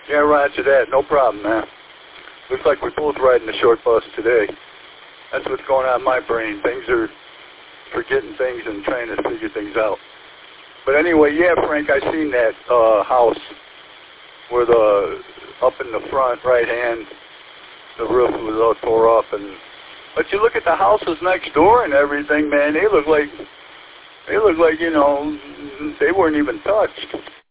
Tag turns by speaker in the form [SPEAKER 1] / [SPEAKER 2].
[SPEAKER 1] Yeah, roger that. No problem, man. Looks like we're both riding the short bus today. That's what's going on in my brain. Things are forgetting things and trying to figure things out. But anyway, yeah, Frank, I seen that house where up in the front right hand, the roof was all tore up. But you look at the houses next door and everything, man, they look like, you know, they weren't even touched.